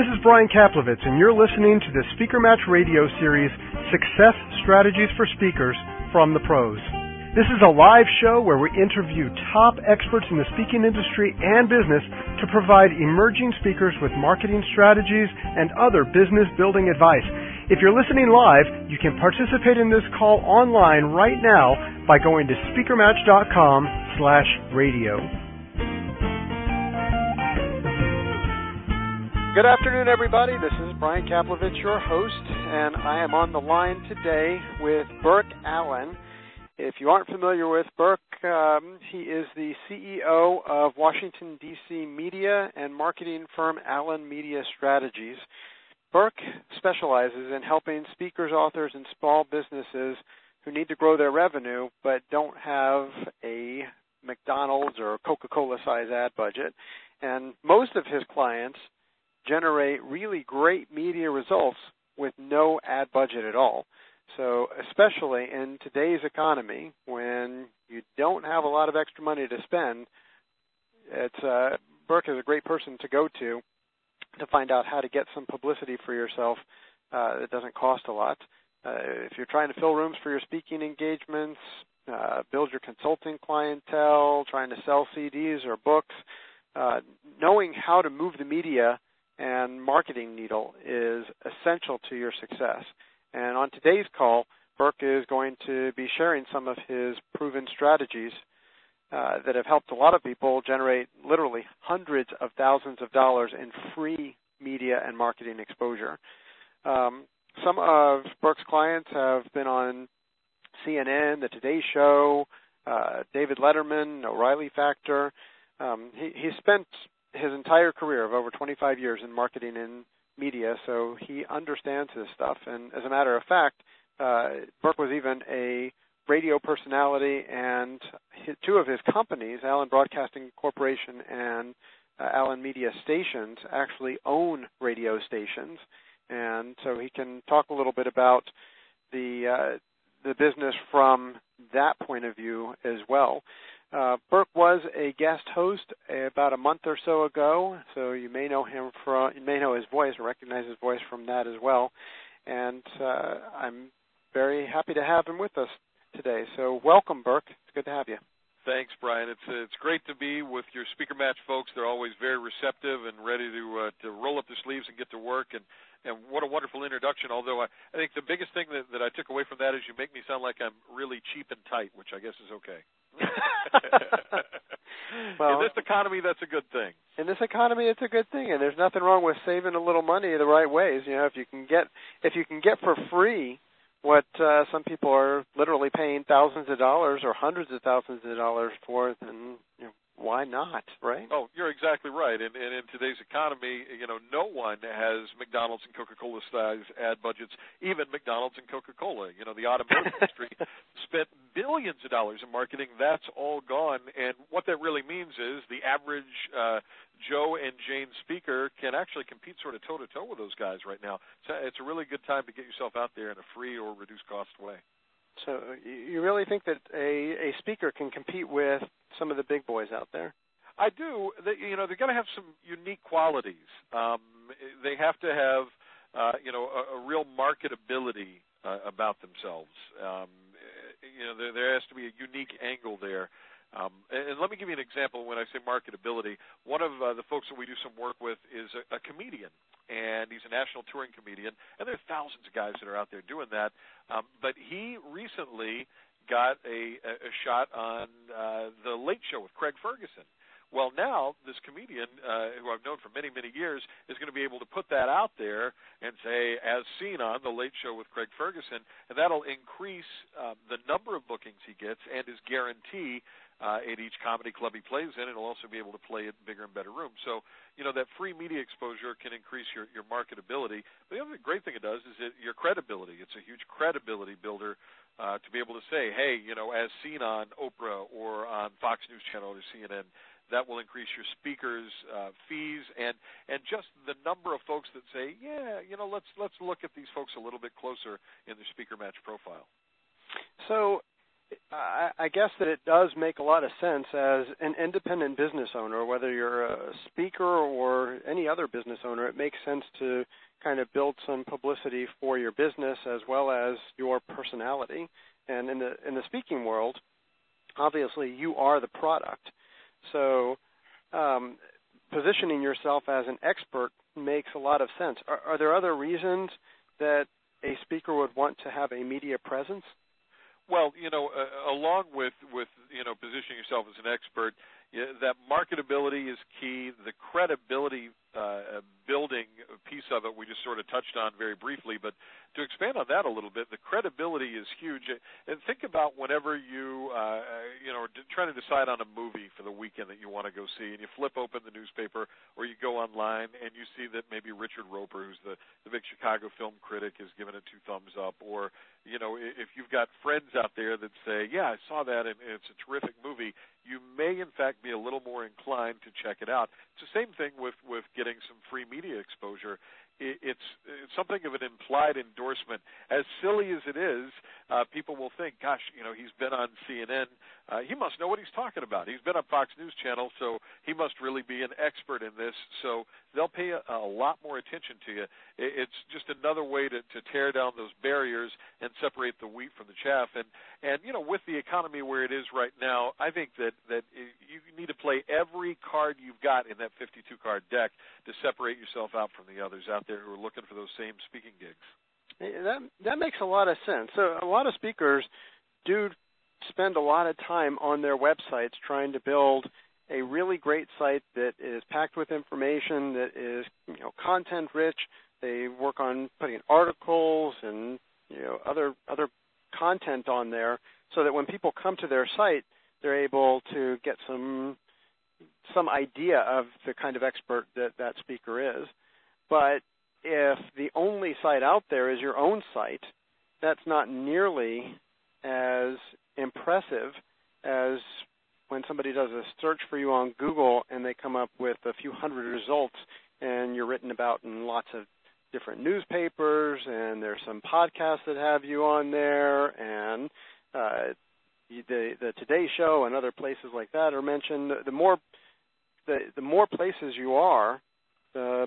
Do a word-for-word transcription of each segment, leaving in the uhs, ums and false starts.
This is Brian Kaplowitz, and you're listening to the Speaker Match radio series, Success Strategies for Speakers from the Pros. This is a live show where we interview top experts in the speaking industry and business to provide emerging speakers with marketing strategies and other business-building advice. If you're listening live, you can participate in this call online right now by going to speakermatch.com slash radio. Good afternoon, everybody. This is Brian Kaplowitz, your host, and I am on the line today with Burke Allen. If you aren't familiar with Burke, um, he is the C E O of Washington, D C media and marketing firm Allen Media Strategies. Burke specializes in helping speakers, authors, and small businesses who need to grow their revenue but don't have a McDonald's or Coca-Cola size ad budget. And most of his clients generate really great media results with no ad budget at all. So especially in today's economy, when you don't have a lot of extra money to spend, it's uh, Burke is a great person to go to to find out how to get some publicity for yourself uh, that doesn't cost a lot. Uh, if you're trying to fill rooms for your speaking engagements, uh, build your consulting clientele, trying to sell C Ds or books, uh, knowing how to move the media and marketing needle is essential to your success. And on today's call, Burke is going to be sharing some of his proven strategies uh, that have helped a lot of people generate literally hundreds of thousands of dollars in free media and marketing exposure. Um, some of Burke's clients have been on C N N, The Today Show, uh, David Letterman, O'Reilly Factor. Um, he, he spent his entire career of over twenty-five years in marketing and media, so he understands this stuff. And as a matter of fact, uh, Burke was even a radio personality, and his, two of his companies, Allen Broadcasting Corporation and uh, Allen Media Stations, actually own radio stations. And so he can talk a little bit about the uh, the business from that point of view as well. Uh, Burke was a guest host about a month or so ago, so you may know him from, you may know his voice or recognize his voice from that as well. And uh, I'm very happy to have him with us today. So welcome, Burke. It's good to have you. Thanks, Brian. It's uh, it's great to be with your Speaker Match folks. They're always very receptive and ready to uh, to roll up their sleeves and get to work. And, and what a wonderful introduction. Although I, I think the biggest thing that, that I took away from that is you make me sound like I'm really cheap and tight, which I guess is okay. Well, in this economy, that's a good thing. In this economy, it's a good thing, and there's nothing wrong with saving a little money the right ways. You know, if you can get if you can get for free what uh, some people are literally paying thousands of dollars or hundreds of thousands of dollars for, then you know, why not, right? Oh, you're exactly right. And, and in today's economy, you know, no one has McDonald's and Coca-Cola size ad budgets, even McDonald's and Coca-Cola. You know, the automotive industry spent billions of dollars in marketing. That's all gone. And what that really means is the average uh, Joe and Jane speaker can actually compete sort of toe-to-toe with those guys right now. So it's a really good time to get yourself out there in a free or reduced cost way. So you really think that a, a speaker can compete with some of the big boys out there? I do. They, you know, they're going to have some unique qualities. Um, they have to have, uh, you know, a, a real marketability uh, about themselves. Um, you know, there, there has to be a unique angle there. Um, and, and let me give you an example when I say marketability. One of uh, the folks that we do some work with is a, a comedian, and he's a national touring comedian, and there are thousands of guys that are out there doing that. Um, but he recently got a, a, a shot on uh, The Late Show with Craig Ferguson. Well, now this comedian, uh, who I've known for many, many years, is going to be able to put that out there and say, as seen on The Late Show with Craig Ferguson, and that'll increase um, the number of bookings he gets and his guarantee uh, at each comedy club he plays in. It'll also be able to play at bigger and better rooms. So, you know, that free media exposure can increase your, your marketability. But the other great thing it does is it, your credibility. It's a huge credibility builder uh, to be able to say, hey, you know, as seen on Oprah or on Fox News Channel or C N N, that will increase your speakers' uh, fees and, and just the number of folks that say, yeah, you know, let's let's look at these folks a little bit closer in their Speaker Match profile. So I, I guess that it does make a lot of sense as an independent business owner, whether you're a speaker or any other business owner, it makes sense to kind of build some publicity for your business as well as your personality. And in the in the speaking world, obviously you are the product. So um, positioning yourself as an expert makes a lot of sense. Are, are there other reasons that a speaker would want to have a media presence? Well, you know, uh, along with, with, you know, positioning yourself as an expert, yeah, that marketability is key. The credibility uh, building piece of it we just sort of touched on very briefly, but to expand on that a little bit, the credibility is huge. And think about whenever you, uh, you know, are trying to decide on a movie for the weekend that you want to go see, and you flip open the newspaper or you go online and you see that maybe Richard Roper, who's the, the big Chicago film critic, has given it two thumbs up, or, you know, if you've got friends out there that say, yeah, I saw that and it's a terrific movie, you may, in fact, be a little more inclined to check it out. It's the same thing with, with getting some free media exposure. It's, it's something of an implied endorsement. As silly as it is, uh, people will think, gosh, you know, he's been on C N N. Uh, he must know what he's talking about. He's been on Fox News Channel, so he must really be an expert in this. So they'll pay a, a lot more attention to you. It's just another way to, to tear down those barriers and separate the wheat from the chaff. And, and you know, with the economy where it is right now, I think that, that you need to play every card you've got in that fifty-two card deck to separate yourself out from the others out there who are looking for those same speaking gigs. That that makes a lot of sense. So a lot of speakers do spend a lot of time on their websites trying to build a really great site that is packed with information, that is, you know, content rich. They work on putting articles and, you know, other other content on there so that when people come to their site, they're able to get some some idea of the kind of expert that that speaker is. But if the only site out there is your own site, that's not nearly as impressive as when somebody does a search for you on Google and they come up with a few hundred results and you're written about in lots of different newspapers and there's some podcasts that have you on there and uh, the, the Today Show and other places like that are mentioned. The more the, the more places you are, the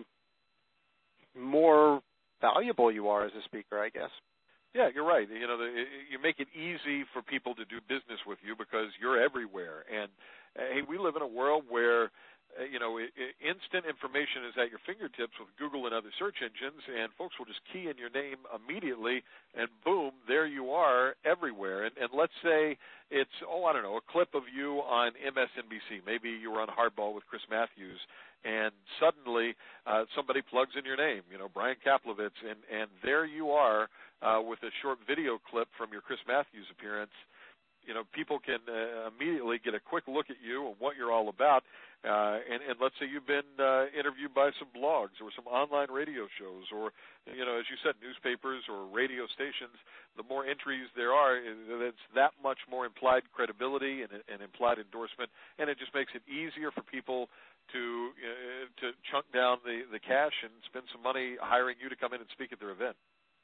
more valuable you are as a speaker, I guess. Yeah, you're right. You know, the, you make it easy for people to do business with you because you're everywhere. And uh, hey, we live in a world where, uh, you know, it, it, instant information is at your fingertips with Google and other search engines, and folks will just key in your name immediately, and boom, there you are everywhere. And, and let's say it's, oh, I don't know, a clip of you on M S N B C. Maybe you were on Hardball with Chris Matthews, and suddenly uh, somebody plugs in your name, you know, Brian Kaplowitz, and, and there you are uh, with a short video clip from your Chris Matthews appearance. You know, people can uh, immediately get a quick look at you and what you're all about. Uh, and, and let's say you've been uh, interviewed by some blogs or some online radio shows or, you know, as you said, newspapers or radio stations. The more entries there are, it's that much more implied credibility and, and implied endorsement, and it just makes it easier for people to uh, to chunk down the, the cash and spend some money hiring you to come in and speak at their event.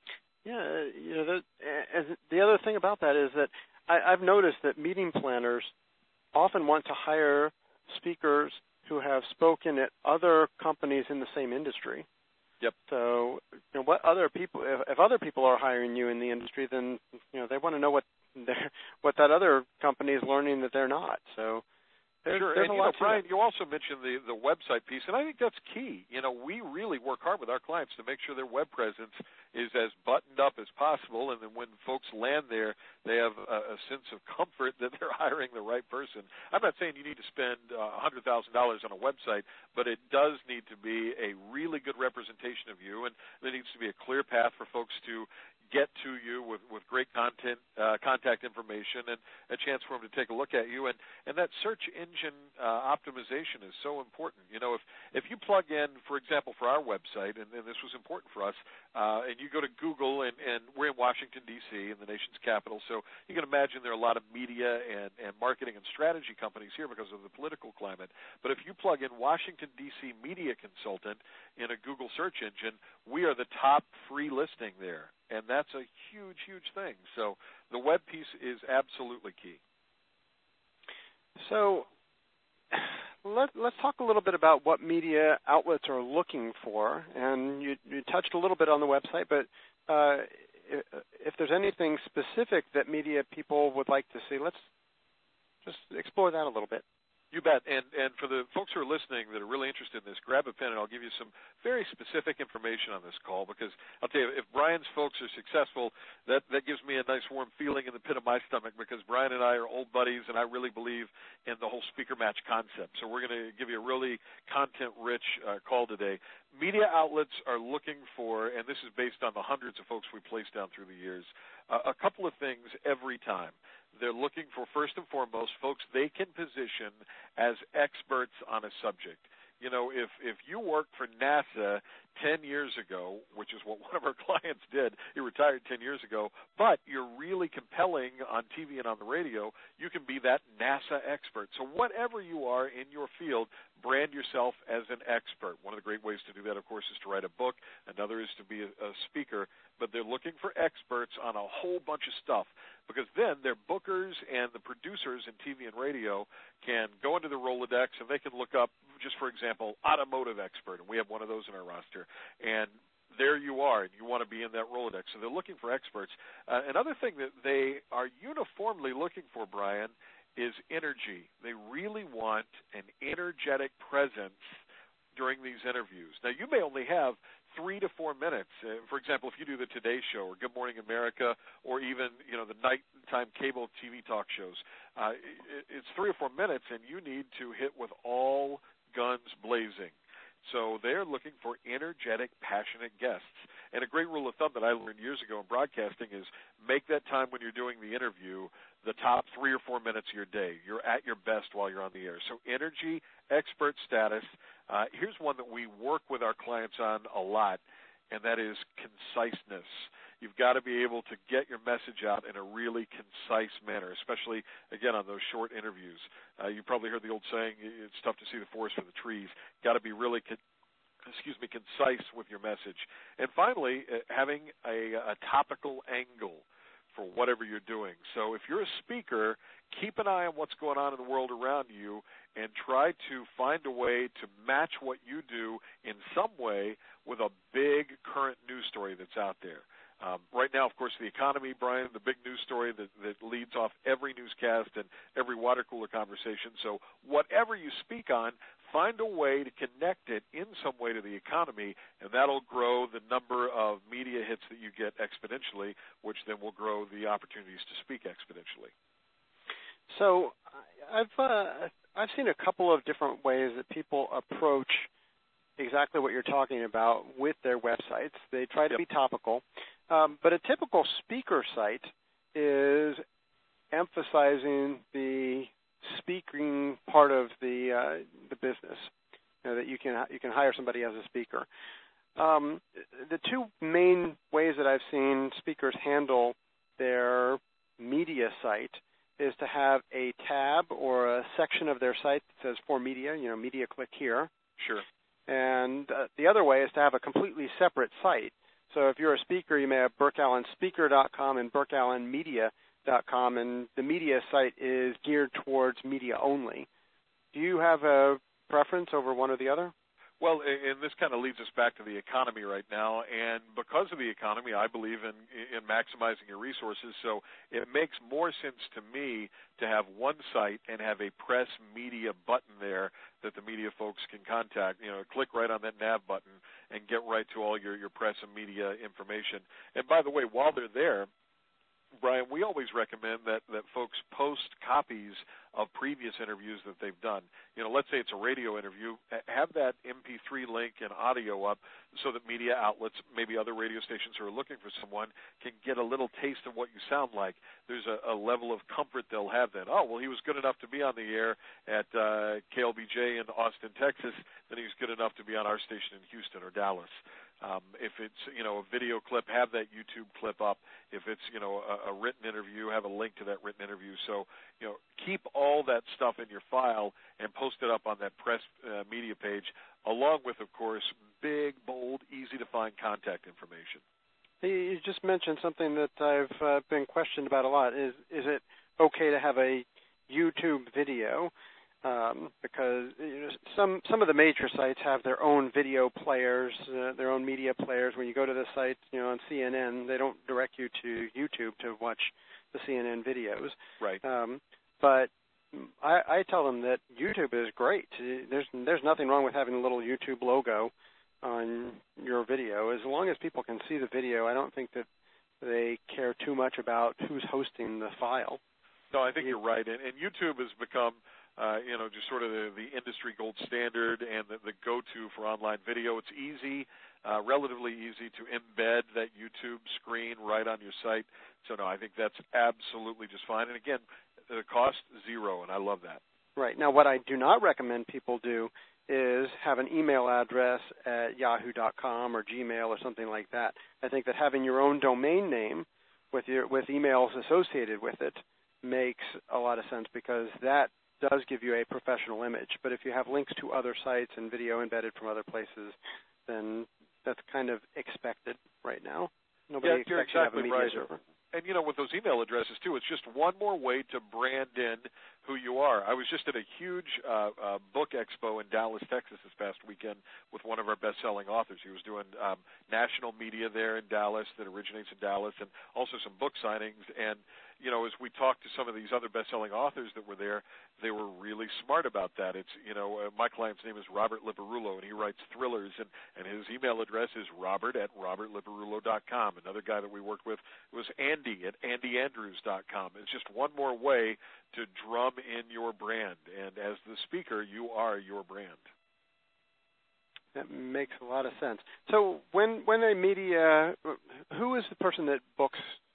Yeah, you know, the, as the other thing about that is that I, I've noticed that meeting planners often want to hire speakers who have spoken at other companies in the same industry. Yep. So, you know, what other people, if, if other people are hiring you in the industry, then, you know, they want to know what what that other company is learning that they're not. So, there's, sure. there's and, a you lot know, Brian, to you also mentioned the, the website piece, and I think that's key. You know, we really work hard with our clients to make sure their web presence is as buttoned up as possible, and then when folks land there, they have a, a sense of comfort that they're hiring the right person. I'm not saying you need to spend uh, one hundred thousand dollars on a website, but it does need to be a really good representation of you, and there needs to be a clear path for folks to get to you with, with great content, uh, contact information, and a chance for them to take a look at you. And, and that search engine uh, optimization is so important. You know, if, if you plug in, for example, for our website, and, and this was important for us, uh, and you go to Google, and, and we're in Washington, D C, in the nation's capital, so you can imagine there are a lot of media and, and marketing and strategy companies here because of the political climate. But if you plug in Washington, D C media consultant in a Google search engine, we are the top free listing there. and that's a huge, huge thing. So the web piece is absolutely key. So let, let's talk a little bit about what media outlets are looking for. And you, you touched a little bit on the website, but uh, if, if there's anything specific that media people would like to see, let's just explore that a little bit. You bet. And and for the folks who are listening that are really interested in this, grab a pen and I'll give you some very specific information on this call, because I'll tell you, if Brian's folks are successful, that, that gives me a nice warm feeling in the pit of my stomach, because Brian and I are old buddies and I really believe in the whole speaker match concept. So we're going to give you a really content-rich uh, call today. Media outlets are looking for, and this is based on the hundreds of folks we placed down through the years, uh, a couple of things every time. They're looking for, first and foremost, folks they can position as experts on a subject. You know, if if you worked for NASA ten years ago, which is what one of our clients did, he retired ten years ago, but you're really compelling on T V and on the radio, you can be that NASA expert. So whatever you are in your field, brand yourself as an expert. One of the great ways to do that, of course, is to write a book. Another is to be a, a speaker. But they're looking for experts on a whole bunch of stuff, because then their bookers and the producers in T V and radio can go into the Rolodex and they can look up, just for example, automotive expert, and we have one of those in our roster. And there you are, and you want to be in that Rolodex. So they're looking for experts. Uh, another thing that they are uniformly looking for, Brian, is energy. They really want an energetic presence during these interviews. Now, you may only have three to four minutes. Uh, for example, if you do the Today Show or Good Morning America, or even you know the nighttime cable T V talk shows, uh, it, it's three or four minutes, and you need to hit with all guns blazing. So they're looking for energetic, passionate guests. And a great rule of thumb that I learned years ago in broadcasting is make that time when you're doing the interview the top three or four minutes of your day. You're at your best while you're on the air. So energy, expert status. Uh, here's one that we work with our clients on a lot, and that is conciseness. You've got to be able to get your message out in a really concise manner, especially, again, on those short interviews. Uh, you probably heard the old saying, it's tough to see the forest for the trees. Got to be really con- excuse me, concise with your message. And finally, uh, having a, a topical angle for whatever you're doing. So if you're a speaker, keep an eye on what's going on in the world around you and try to find a way to match what you do in some way with a big current news story that's out there. Um, right now, of course, the economy, Brian, the big news story that, that leads off every newscast and every water cooler conversation. So whatever you speak on, find a way to connect it in some way to the economy, and that'll grow the number of media hits that you get exponentially, which then will grow the opportunities to speak exponentially. So I've uh, I've seen a couple of different ways that people approach exactly what you're talking about with their websites. They try to yep. be topical, um, but a typical speaker site is emphasizing the speaking part of the uh, the business. You know, that you can you can hire somebody as a speaker. Um, the two main ways that I've seen speakers handle their media site is to have a tab or a section of their site that says for media, you know, media click here. Sure. And uh, the other way is to have a completely separate site. So if you're a speaker, you may have burke allen speaker dot com and burke allen media dot com, and the media site is geared towards media only. Do you have a preference over one or the other? Well, and this kind of leads us back to the economy right now, and because of the economy, I believe in in maximizing your resources, so it makes more sense to me to have one site and have a press media button there that the media folks can contact, you know, click right on that nav button and get right to all your, your press and media information. And by the way, while they're there, Brian, we always recommend that, that folks post copies of previous interviews that they've done. You know, let's say it's a radio interview, have that M P three link and audio up so that media outlets, maybe other radio stations who are looking for someone, can get a little taste of what you sound like. There's a, a level of comfort they'll have then. Oh, well, he was good enough to be on the air at uh, K L B J in Austin, Texas, then he's good enough to be on our station in Houston or Dallas. Um, if it's, you know, a video clip, have that YouTube clip up. If it's, you know, a, a written interview, have a link to that written interview. So, you know, keep all that stuff in your file and post it up on that press uh, media page, along with, of course, big, bold, easy-to-find contact information. You just mentioned something that I've uh, been questioned about a lot. Is is it okay to have a YouTube video? Um, because you know, some some of the major sites have their own video players, uh, their own media players. When you go to the site, you know, on C N N, they don't direct you to YouTube to watch the C N N videos. Right. Um, but I, I tell them that YouTube is great. There's there's nothing wrong with having a little YouTube logo on your video. As long as people can see the video, I don't think that they care too much about who's hosting the file. No, I think you're right. And, and YouTube has become, uh, you know, just sort of the, the industry gold standard and the, the go-to for online video. It's easy, uh, relatively easy to embed that YouTube screen right on your site. So, no, I think that's absolutely just fine. And, again, the cost, zero, and I love that. Right. Now, what I do not recommend people do is have an email address at yahoo dot com or Gmail or something like that. I think that having your own domain name with your with emails associated with it makes a lot of sense, because that does give you a professional image. But if you have links to other sites and video embedded from other places, then that's kind of expected right now. Nobody yeah, expects you're you to have a exactly media right. server. And, you know, with those email addresses, too, it's just one more way to brand in who you are. I was just at a huge uh, uh, book expo in Dallas, Texas this past weekend with one of our best-selling authors. He was doing um, national media there in Dallas that originates in Dallas, and also some book signings. And, you know, as we talked to some of these other best-selling authors that were there, they were really smart about that. It's, you know, uh, my client's name is Robert Liparulo, and he writes thrillers, and, and his email address is robert at robert liparulo dot com. Another guy that we worked with was Andy at andy andrews dot com. It's just one more way to drum in your brand, and as the speaker, you are your brand. That makes a lot of sense. So when when a media, who is the person that books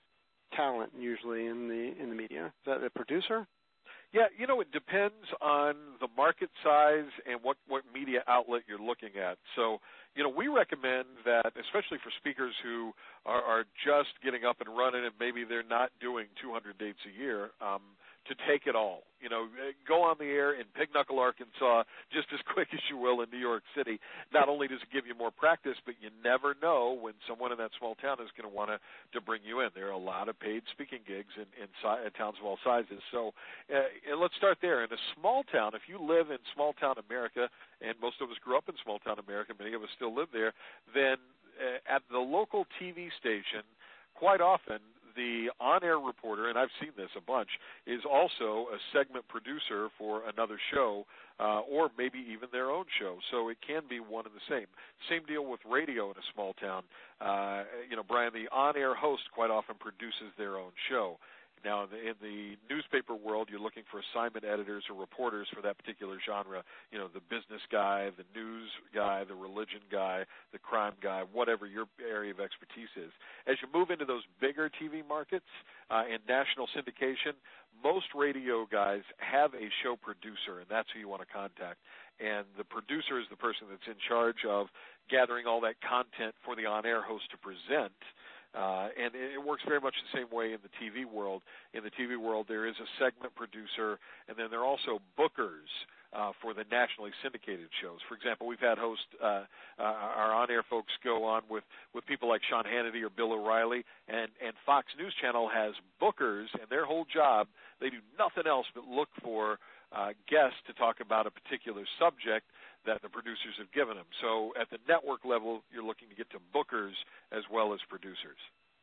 talent usually in the in the media? Is that the producer? Yeah, you know, it depends on the market size and what, what media outlet you're looking at. So, you know, we recommend that, especially for speakers who are, are just getting up and running and maybe they're not doing two hundred dates a year, um, to take it all. You know, go on the air in Pig Knuckle, Arkansas, just as quick as you will in New York City. Not only does it give you more practice, but you never know when someone in that small town is going to want to to bring you in. There are a lot of paid speaking gigs in, in, si- in towns of all sizes. So uh, and let's start there. In a small town, if you live in small town America, and most of us grew up in small town America, many of us still live there, then uh, at the local T V station, quite often, the on-air reporter, and I've seen this a bunch, is also a segment producer for another show, uh, or maybe even their own show. So it can be one and the same. Same deal with radio in a small town. Uh, you know, Brian, the on-air host quite often produces their own show. Now, in the, in the newspaper world, you're looking for assignment editors or reporters for that particular genre. You know, the business guy, the news guy, the religion guy, the crime guy, whatever your area of expertise is. As you move into those bigger T V markets uh, and national syndication, most radio guys have a show producer, and that's who you want to contact. And the producer is the person that's in charge of gathering all that content for the on-air host to present. Uh, and it works very much the same way in the T V world. In the T V world, there is a segment producer, and then there are also bookers uh, for the nationally syndicated shows. For example, we've had hosts, uh, uh, our on-air folks go on with, with people like Sean Hannity or Bill O'Reilly, and, and Fox News Channel has bookers, and their whole job, they do nothing else but look for uh, guests to talk about a particular subject that the producers have given them. So at the network level, you're looking to get to bookers as well as producers.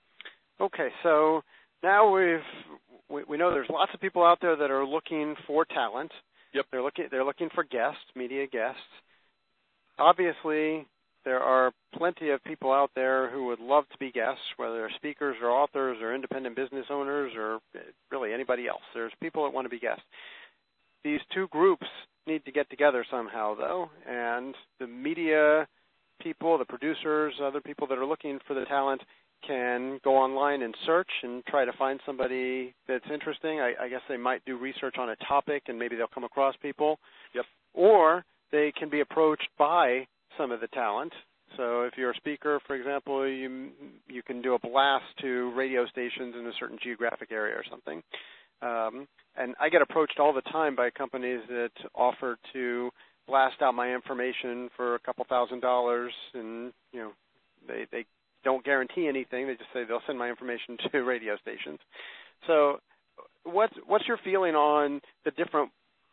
Okay, so now we've we, we know there's lots of people out there that are looking for talent. Yep. They're looking they're looking for guests, media guests. Obviously, there are plenty of people out there who would love to be guests, whether they're speakers or authors or independent business owners or really anybody else. There's people that want to be guests. These two groups need to get together somehow, though, and the media people, the producers, other people that are looking for the talent can go online and search and try to find somebody that's interesting. I, I guess they might do research on a topic, and maybe they'll come across people. Yep. Or they can be approached by some of the talent. So if you're a speaker, for example, you you can do a blast to radio stations in a certain geographic area or something. Um, and I get approached all the time by companies that offer to blast out my information for a couple thousand dollars, and you know, they they don't guarantee anything. They just say they'll send my information to radio stations. So what's what's your feeling on the different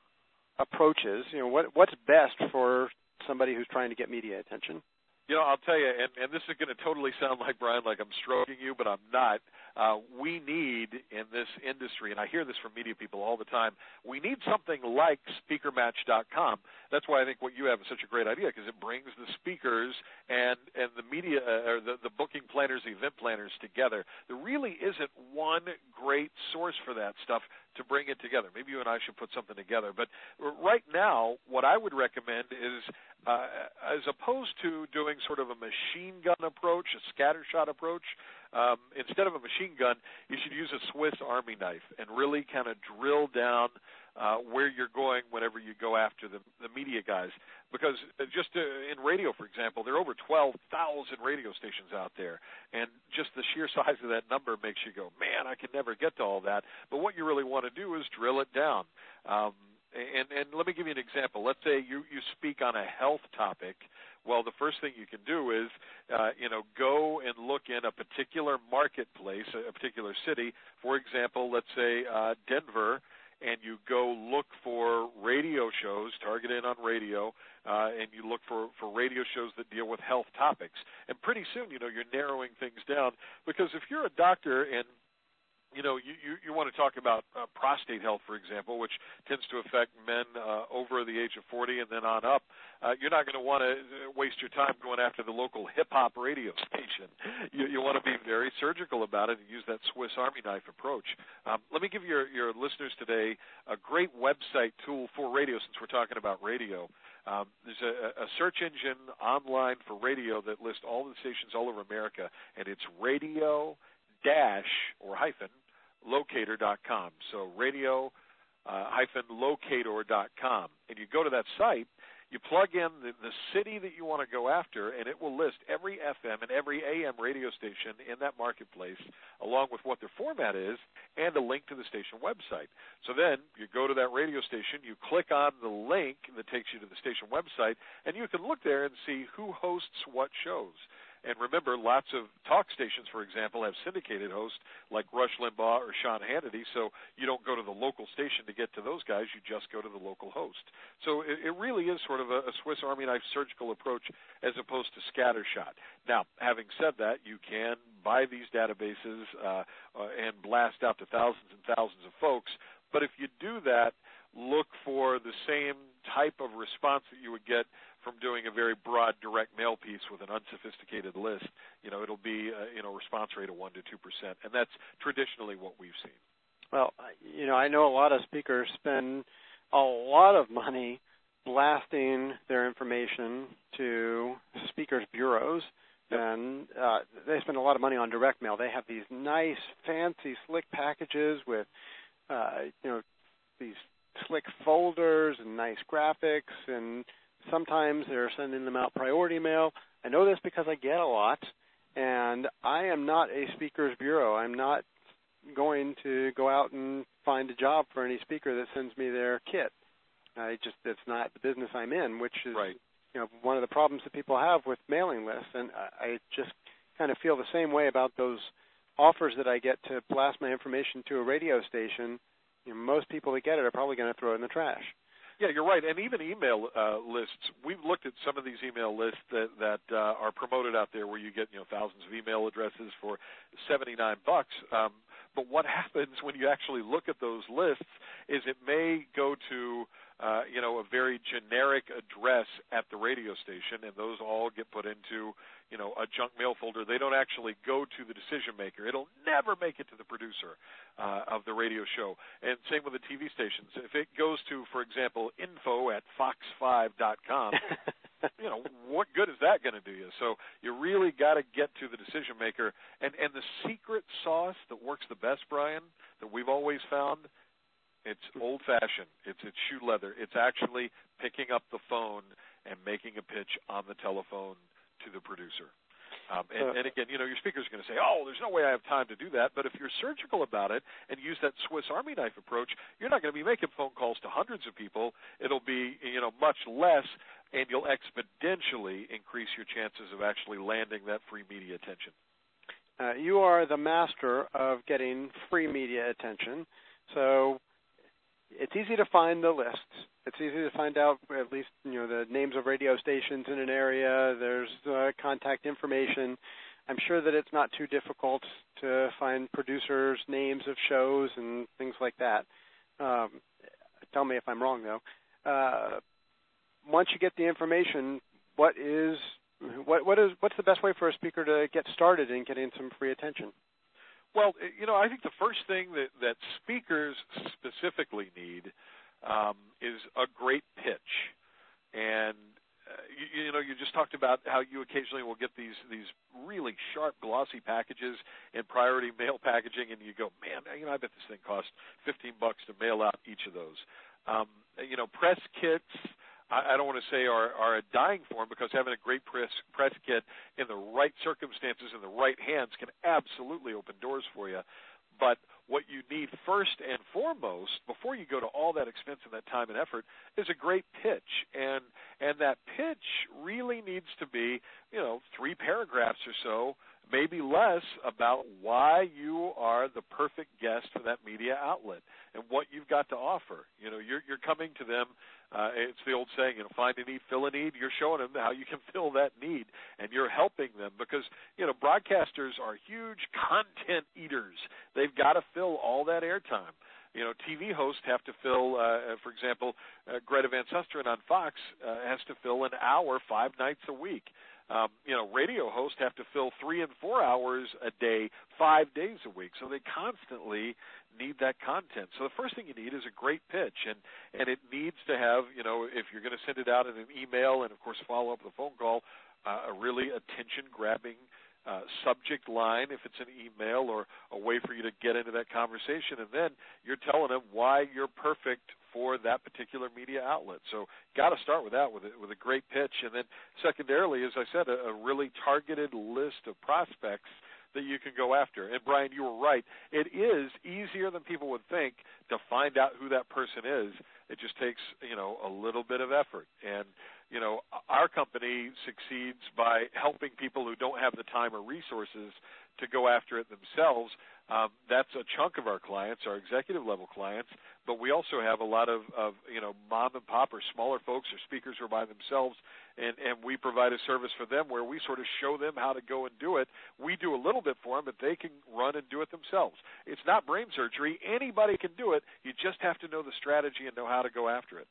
approaches? You know, what what's best for somebody who's trying to get media attention? You know, I'll tell you, and, and this is going to totally sound like, Brian, like I'm stroking you, but I'm not. Uh, we need in this industry, and I hear this from media people all the time, we need something like speaker match dot com. That's why I think what you have is such a great idea, because it brings the speakers and, and the media, uh, or the, the booking planners, the event planners together. There really isn't one great source for that stuff to bring it together. Maybe you and I should put something together. But right now, what I would recommend is, uh, as opposed to doing sort of a machine gun approach, a scattershot approach, um, instead of a machine gun, you should use a Swiss Army knife and really kind of drill down uh, where you're going whenever you go after the, the media guys. Because just to, in radio, for example, there are over twelve thousand radio stations out there, and just the sheer size of that number makes you go, man, I can never get to all that. But what you really want to do is drill it down. Um, and, and let me give you an example. Let's say you, you speak on a health topic. Well, the first thing you can do is, uh, you know, go and look in a particular marketplace, a particular city. For example, let's say uh, Denver, and you go look for radio shows, target in on radio, uh, and you look for, for radio shows that deal with health topics. And pretty soon, you know, you're narrowing things down, because if you're a doctor and you know, you, you, you want to talk about uh, prostate health, for example, which tends to affect men uh, over the age of forty and then on up. Uh, you're not going to want to waste your time going after the local hip-hop radio station. You, you want to be very surgical about it and use that Swiss Army knife approach. Um, let me give your, your listeners today a great website tool for radio, since we're talking about radio. Um, there's a, a search engine online for radio that lists all the stations all over America, and it's radio dash or hyphen locator dot com. So radio uh, hyphen locator dot com. And you go to that site, you plug in the, the city that you want to go after, and it will list every F M and every A M radio station in that marketplace, along with what their format is, and a link to the station website. So then you go to that radio station, you click on the link that takes you to the station website, and you can look there and see who hosts what shows. And remember, lots of talk stations, for example, have syndicated hosts like Rush Limbaugh or Sean Hannity, so you don't go to the local station to get to those guys, you just go to the local host. So it, it really is sort of a, a Swiss Army knife surgical approach as opposed to scattershot. Now, having said that, you can buy these databases uh, uh, and blast out to thousands and thousands of folks, but if you do that, look for the same type of response that you would get from doing a very broad direct mail piece with an unsophisticated list. You know, it'll be a, you know, response rate of one to two percent, and that's traditionally what we've seen. Well, you know, I know a lot of speakers spend a lot of money blasting their information to speakers' bureaus, yep. and uh, they spend a lot of money on direct mail. They have these nice, fancy, slick packages with, uh, you know, these slick folders and nice graphics, and sometimes they're sending them out priority mail. I know this because I get a lot, and I am not a speaker's bureau. I'm not going to go out and find a job for any speaker that sends me their kit. I just that's not the business I'm in, which is right. you know one of the problems that people have with mailing lists, and I, I just kind of feel the same way about those offers that I get to blast my information to a radio station. You know, most people that get it are probably going to throw it in the trash. Yeah, you're right. And even email uh, lists, we've looked at some of these email lists that, that uh, are promoted out there where you get, you know, thousands of email addresses for seventy-nine bucks. Um, but what happens when you actually look at those lists is it may go to, uh, you know, a very generic address at the radio station, and those all get put into, you know, a junk mail folder. They don't actually go to the decision maker. It'll never make it to the producer uh, of the radio show. And same with the T V stations. If it goes to, for example, info at fox five dot com, you know, what good is that going to do you? So you really got to get to the decision maker. And, and the secret sauce that works the best, Brian, that we've always found, it's old-fashioned. It's it's shoe leather. It's actually picking up the phone and making a pitch on the telephone to the producer. Um, and, and again, you know, your speaker's going to say, oh, there's no way I have time to do that. But if you're surgical about it and use that Swiss Army knife approach, you're not going to be making phone calls to hundreds of people. It'll be, you know, much less, and you'll exponentially increase your chances of actually landing that free media attention. Uh, you are the master of getting free media attention, so it's easy to find the lists. It's easy to find out at least you know the names of radio stations in an area. There's uh, contact information. I'm sure that it's not too difficult to find producers' names of shows and things like that. Um, tell me if I'm wrong, though. Uh, once you get the information, what is what what is what's the best way for a speaker to get started in getting some free attention? Well, you know, I think the first thing that, that speakers specifically need um, is a great pitch. And, uh, you, you know, you just talked about how you occasionally will get these, these really sharp, glossy packages in priority mail packaging, and you go, man, you know, I bet this thing costs fifteen bucks to mail out each of those. Um, you know, press kits, I don't want to say are, are a dying form, because having a great press, press kit in the right circumstances, in the right hands, can absolutely open doors for you. But what you need first and foremost, before you go to all that expense and that time and effort, is a great pitch. And and that pitch really needs to be, you know, three paragraphs or so, maybe less, about why you are the perfect guest for that media outlet and what you've got to offer. You know, you're you're coming to them. Uh, it's the old saying, you know, find a need, fill a need. You're showing them how you can fill that need, and you're helping them, because, you know, broadcasters are huge content eaters. They've got to fill all that airtime. You know, T V hosts have to fill, uh, for example, uh, Greta Van Susteren on Fox uh, has to fill an hour five nights a week. Um, you know, radio hosts have to fill three and four hours a day, five days a week. So they constantly need that content. So the first thing you need is a great pitch, and, and it needs to have, you know, if you're going to send it out in an email and, of course, follow up with a phone call, uh, a really attention-grabbing uh, subject line if it's an email, or a way for you to get into that conversation. And then you're telling them why you're perfect for that particular media outlet. So got to start with that, with a, with a great pitch. And then secondarily, as I said, a, a really targeted list of prospects that you can go after. And Brian, you were right. It is easier than people would think to find out who that person is. It just takes, you know, a little bit of effort. And, you know, our company succeeds by helping people who don't have the time or resources to go after it themselves. Um, that's a chunk of our clients, our executive level clients, but we also have a lot of, of you know, mom and pop or smaller folks or speakers who are by themselves, and, and we provide a service for them where we sort of show them how to go and do it. We do a little bit for them, but they can run and do it themselves. It's not brain surgery. Anybody can do it. You just have to know the strategy and know how to go after it.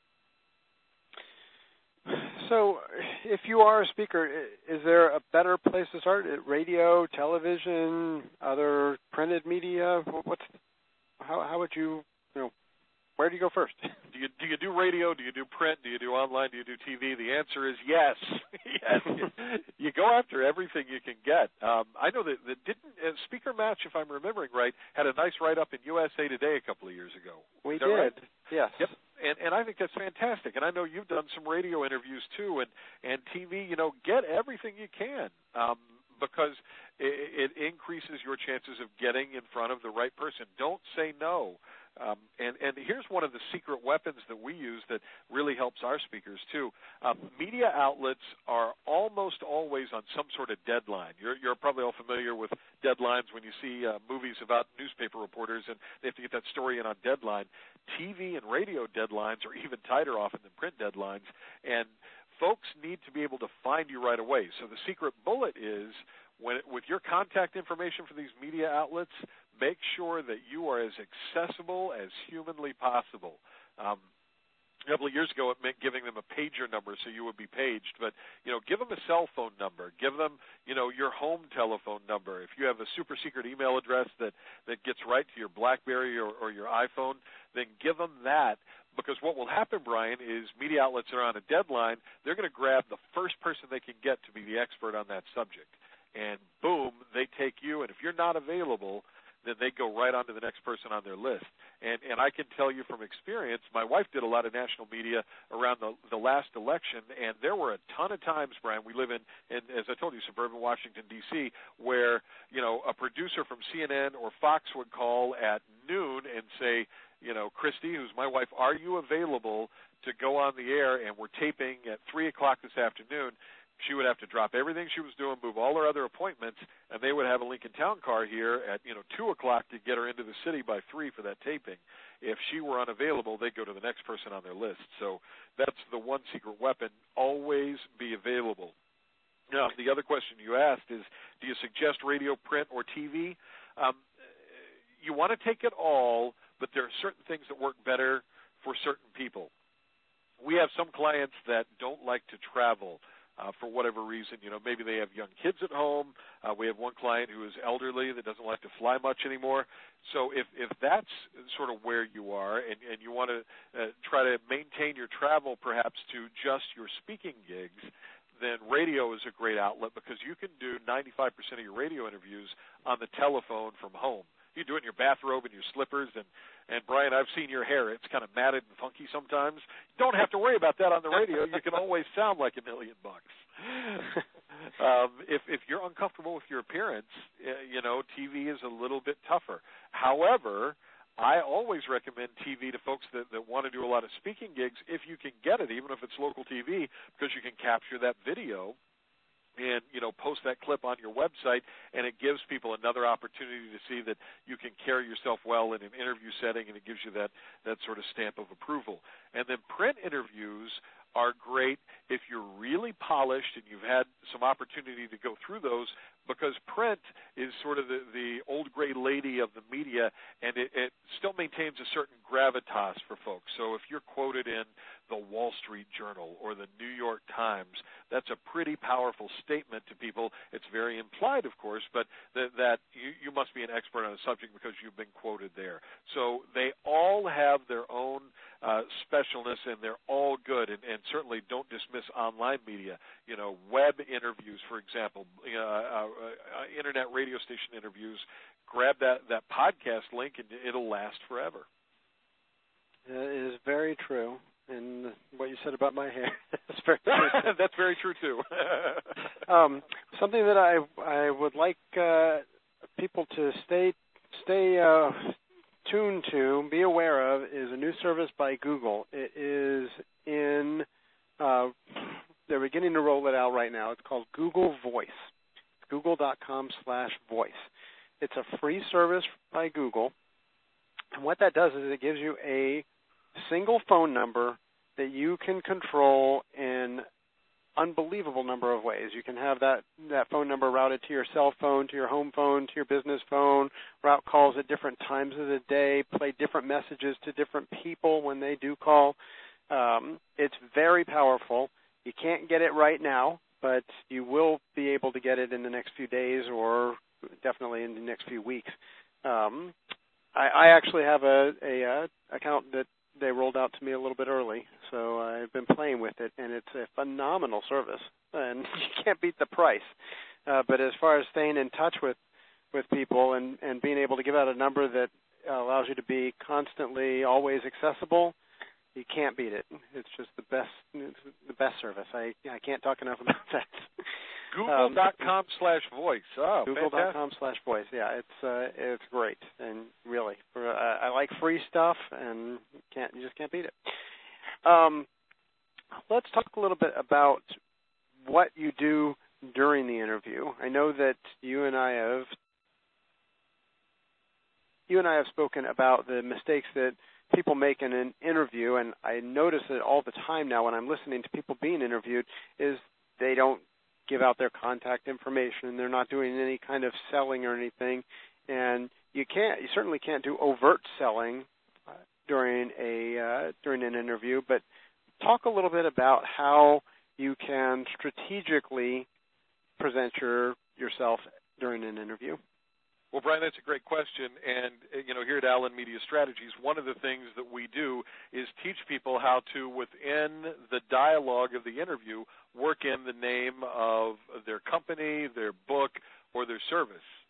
So if you are a speaker, is there a better place to start? Radio, television, other printed media? What's how how would you, you know, where do you go first? Do you do you do radio? Do you do print? Do you do online? Do you do T V? The answer is yes. Yes. you, you go after everything you can get. Um, I know that, that didn't uh, Speaker Match, if I'm remembering right, had a nice write-up in U S A Today a couple of years ago. We is that did. Right? Yes. Yep. And, and I think that's fantastic. And I know you've done some radio interviews too, and, and T V. You know, get everything you can, um, because it, it increases your chances of getting in front of the right person. Don't say no. Um, and, and here's one of the secret weapons that we use that really helps our speakers too. Um, media outlets are almost always on some sort of deadline. You're, you're probably all familiar with deadlines when you see uh, movies about newspaper reporters and they have to get that story in on deadline. T V and radio deadlines are even tighter often than print deadlines, and folks need to be able to find you right away. So the secret bullet is, when it, with your contact information for these media outlets, make sure that you are as accessible as humanly possible. Um, a couple of years ago, it meant giving them a pager number so you would be paged, but, you know, give them a cell phone number. Give them, you know, your home telephone number. If you have a super secret email address that, that gets right to your BlackBerry or, or your iPhone, then give them that. Because what will happen, Brian, is media outlets are on a deadline. They're going to grab the first person they can get to be the expert on that subject. And boom, they take you. And if you're not available, then they go right on to the next person on their list. And and I can tell you from experience, my wife did a lot of national media around the the last election, and there were a ton of times, Brian, we live in, in as I told you, suburban Washington, D C, where, you know, a producer from C N N or Fox would call at noon and say, you know, Christy, who's my wife, are you available to go on the air? And we're taping at three o'clock this afternoon. She would have to drop everything she was doing, move all her other appointments, and they would have a Lincoln Town Car here at, you know, two o'clock to get her into the city by three for that taping. If she were unavailable, they'd go to the next person on their list. So that's the one secret weapon. Always be available. Now, the other question you asked is, do you suggest radio, print, or T V? Um, you want to take it all, but there are certain things that work better for certain people. We have some clients that don't like to travel. Uh, for whatever reason, you know, maybe they have young kids at home. Uh, we have one client who is elderly that doesn't like to fly much anymore. So if, if that's sort of where you are and, and you want to uh, try to maintain your travel perhaps to just your speaking gigs, then radio is a great outlet because you can do ninety-five percent of your radio interviews on the telephone from home. You do it in your bathrobe and your slippers, and, and Brian, I've seen your hair. It's kind of matted and funky sometimes. You don't have to worry about that on the radio. You can always sound like a million bucks. um, if, if you're uncomfortable with your appearance, uh, you know, T V is a little bit tougher. However, I always recommend T V to folks that, that want to do a lot of speaking gigs if you can get it, even if it's local T V, because you can capture that video and, you know, post that clip on your website, and it gives people another opportunity to see that you can carry yourself well in an interview setting, and it gives you that, that sort of stamp of approval. And then print interviews are great if you're really polished and you've had some opportunity to go through those, because print is sort of the, the old gray lady of the media, and it, it still maintains a certain gravitas for folks. So if you're quoted in the Wall Street Journal or the New York Times, that's a pretty powerful statement to people. It's very implied, of course, but th- that you, you must be an expert on a subject because you've been quoted there. So they all have their own uh, specialness, and they're all good, and, and certainly don't dismiss online media. You know, web interviews, for example, uh, uh, uh, internet radio station interviews, grab that, that podcast link, and it'll last forever. It is very true. And what you said about my hair, that's very true. That's very true, too. um, something that I I would like uh, people to stay stay uh, tuned to, be aware of, is a new service by Google. It is in, uh, they're beginning to roll it out right now. It's called Google Voice, google.com slash voice. It's a free service by Google. And what that does is it gives you a single phone number that you can control in unbelievable number of ways. You can have that, that phone number routed to your cell phone, to your home phone, to your business phone, route calls at different times of the day, play different messages to different people when they do call. Um, it's very powerful. You can't get it right now, but you will be able to get it in the next few days or definitely in the next few weeks. Um, I, I actually have a, a, a account that they rolled out to me a little bit early, so I've been playing with it, and it's a phenomenal service, and you can't beat the price. Uh, but as far as staying in touch with, with people and, and being able to give out a number that allows you to be constantly always accessible, you can't beat it. It's just the best it's the best service. I I can't talk enough about that. Google.com slash voice. Oh, Google.com slash voice. Yeah, it's uh, it's great, and really, for, uh, I like free stuff, and can't you just can't beat it. Um, let's talk a little bit about what you do during the interview. I know that you and I have you and I have spoken about the mistakes that people make in an interview, and I notice it all the time now when I'm listening to people being interviewed, is they don't give out their contact information. They're not doing any kind of selling or anything, and you can't, you certainly can't do overt selling uh, during a uh, during an interview. But talk a little bit about how you can strategically present your yourself during an interview. Well, Brian, that's a great question. And, you know, here at Allen Media Strategies, one of the things that we do is teach people how to, within the dialogue of the interview, work in the name of their company, their book, or their service.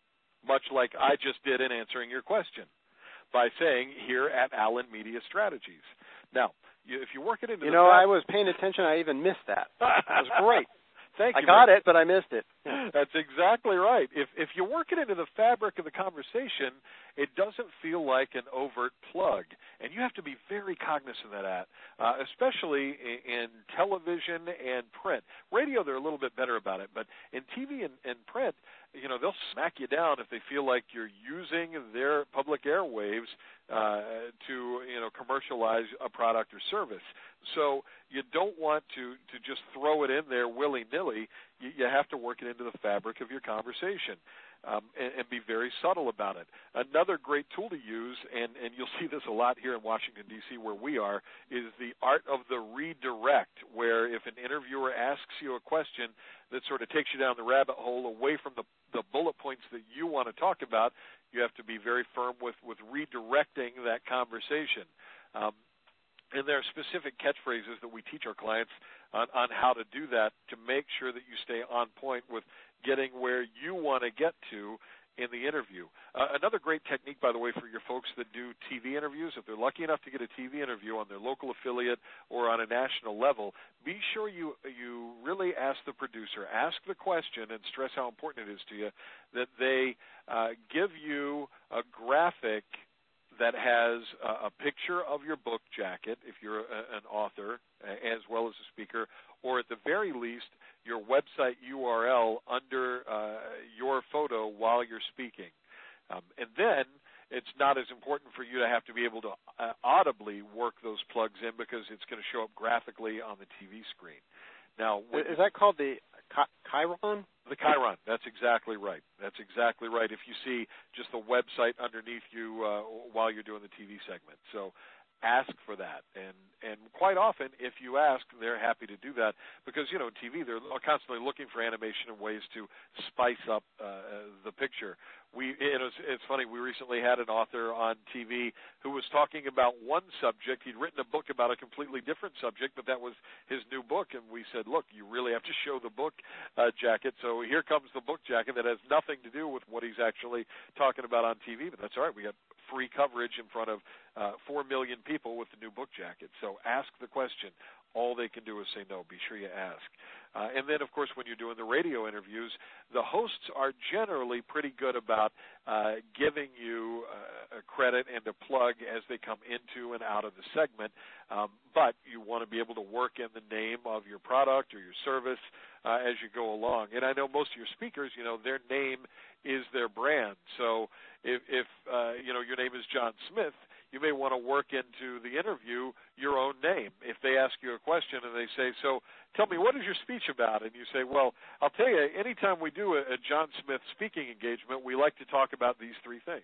much like I just did in answering your question by saying here at Allen Media Strategies. Now, you, if you work it into you the know, fact- I was paying attention. I even missed that. That was great. Thank you. I got Rick. it, but I missed it. Yeah. That's exactly right. If if you work it into the fabric of the conversation, it doesn't feel like an overt plug, and you have to be very cognizant of that, uh, especially in, in television and print. Radio, they're a little bit better about it, but in T V and, and print, you know, they'll smack you down if they feel like you're using their public airwaves uh, to, you know, commercialize a product or service. So you don't want to, to just throw it in there willy-nilly. You, you have to work it into the fabric of your conversation um, and, and be very subtle about it. Another great tool to use, and, and you'll see this a lot here in Washington, D C, where we are, is the art of the redirect, where if an interviewer asks you a question that sort of takes you down the rabbit hole away from the, the bullet points that you want to talk about, you have to be very firm with, with redirecting that conversation. Um, And there are specific catchphrases that we teach our clients on, on how to do that to make sure that you stay on point with getting where you want to get to in the interview. Uh, another great technique, by the way, for your folks that do T V interviews, if they're lucky enough to get a T V interview on their local affiliate or on a national level, be sure you you really ask the producer, ask the question, and stress how important it is to you, that they uh, give you a graphic that has a, a picture of your book jacket, if you're a, an author, as well as a speaker, or at the very least, your website U R L under uh, your photo while you're speaking. Um, and then it's not as important for you to have to be able to uh, audibly work those plugs in because it's going to show up graphically on the T V screen. Now, is that called the Chiron? The Chiron. That's exactly right. That's exactly right. If you see just the website underneath you uh, while you're doing the T V segment. So ask for that. And, and quite often, if you ask, they're happy to do that because, you know, T V, they're constantly looking for animation and ways to spice up uh, the picture. We, it was, it's funny, we recently had an author on T V who was talking about one subject. He'd written a book about a completely different subject, but that was his new book. And we said, look, you really have to show the book uh, jacket. So here comes the book jacket that has nothing to do with what he's actually talking about on T V, but that's all right. We got free coverage in front of uh, four million people with the new book jacket. So ask the question. All they can do is say no. Be sure you ask. Uh, and then, of course, when you're doing the radio interviews, the hosts are generally pretty good about uh, giving you uh, a credit and a plug as they come into and out of the segment. Um, but you want to be able to work in the name of your product or your service uh, as you go along. And I know most of your speakers, you know, their name is their brand. So if, if uh, you know, your name is John Smith, you may want to work into the interview your own name. If they ask you a question and they say, so tell me, what is your speech about? And you say, well, I'll tell you, anytime we do a, a John Smith speaking engagement, we like to talk about these three things.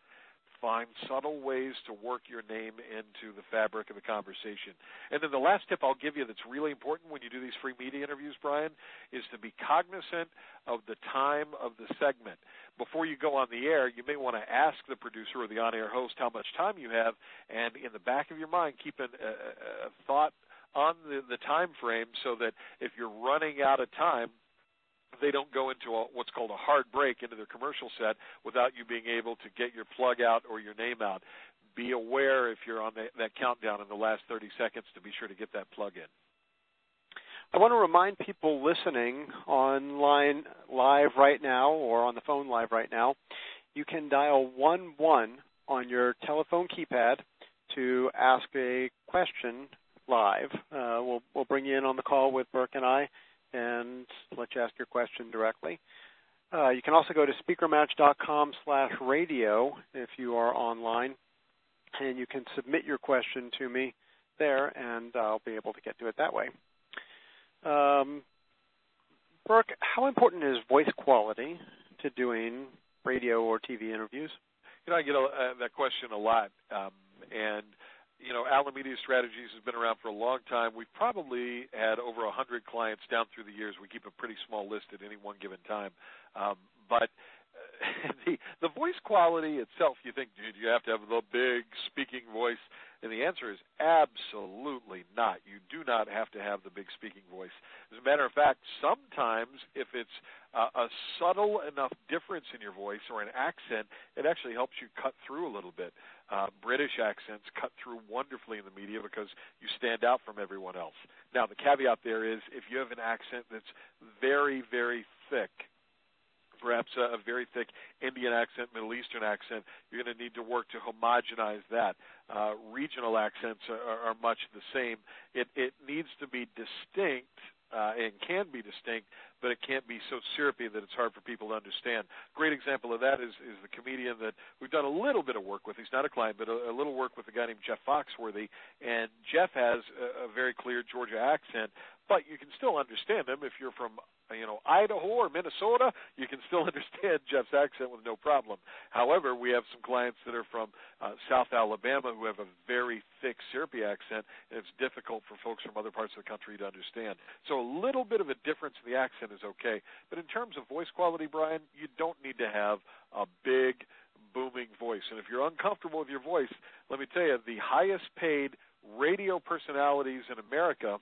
Find subtle ways to work your name into the fabric of the conversation. And then the last tip I'll give you that's really important when you do these free media interviews, Brian, is to be cognizant of the time of the segment. Before you go on the air, you may want to ask the producer or the on-air host how much time you have, and in the back of your mind, keep an, a, a thought on the, the time frame so that if you're running out of time, they don't go into a, what's called a hard break into their commercial set without you being able to get your plug out or your name out. Be aware if you're on the, that countdown in the last thirty seconds to be sure to get that plug in. I want to remind people listening online live right now or on the phone live right now, you can dial one one on your telephone keypad to ask a question live. Uh, we'll, we'll bring you in on the call with Burke and I and let you ask your question directly. Uh, you can also go to speakermatch.com slash radio if you are online, and you can submit your question to me there, and I'll be able to get to it that way. Um, Burke, how important is voice quality to doing radio or T V interviews? You know, I get a, uh, that question a lot, um, and you know, Allen Media Strategies has been around for a long time. We've probably had over one hundred clients down through the years. We keep a pretty small list at any one given time. Um, but uh, the the voice quality itself, you think, do you have to have the big speaking voice? And the answer is absolutely not. You do not have to have the big speaking voice. As a matter of fact, sometimes if it's uh, a subtle enough difference in your voice or an accent, it actually helps you cut through a little bit. Uh, British accents cut through wonderfully in the media because you stand out from everyone else. Now, the caveat there is if you have an accent that's very, very thick, perhaps a, a very thick Indian accent, Middle Eastern accent, you're going to need to work to homogenize that. Uh, regional accents are, are much the same. It, it needs to be distinct uh, and can be distinct, but it can't be so syrupy that it's hard for people to understand. Great example of that is, is the comedian that we've done a little bit of work with. He's not a client, but a, a little work with a guy named Jeff Foxworthy. And Jeff has a, a very clear Georgia accent, but you can still understand him if you're from you know, Idaho or Minnesota, you can still understand Jeff's accent with no problem. However, we have some clients that are from uh, South Alabama who have a very thick, syrupy accent, and it's difficult for folks from other parts of the country to understand. So a little bit of a difference in the accent is okay. But in terms of voice quality, Brian, you don't need to have a big, booming voice. And if you're uncomfortable with your voice, let me tell you, the highest paid radio personalities in America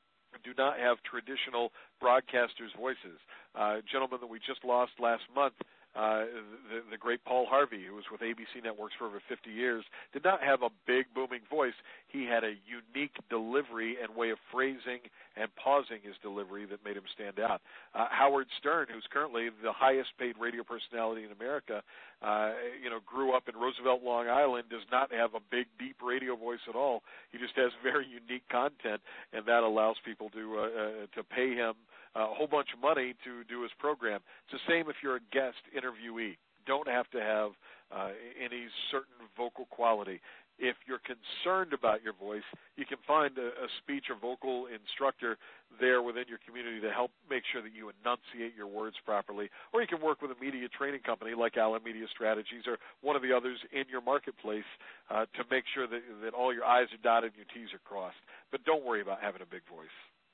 do not have traditional broadcasters' voices. Uh, a gentleman that we just lost last month, uh, the, the great Paul Harvey, who was with A B C Networks for over fifty years, did not have a big, booming voice. He had a unique delivery and way of phrasing and pausing his delivery that made him stand out. Uh, Howard Stern, who's currently the highest-paid radio personality in America, uh, you know, grew up in Roosevelt, Long Island, does not have a big, deep radio voice at all. He just has very unique content, and that allows people to uh, uh, to pay him a whole bunch of money to do his program. It's the same if you're a guest interviewee. Don't have to have uh, any certain vocal quality. If you're concerned about your voice, you can find a, a speech or vocal instructor there within your community to help make sure that you enunciate your words properly. Or you can work with a media training company like Allen Media Strategies or one of the others in your marketplace uh, to make sure that, that all your I's are dotted and your T's are crossed. But don't worry about having a big voice.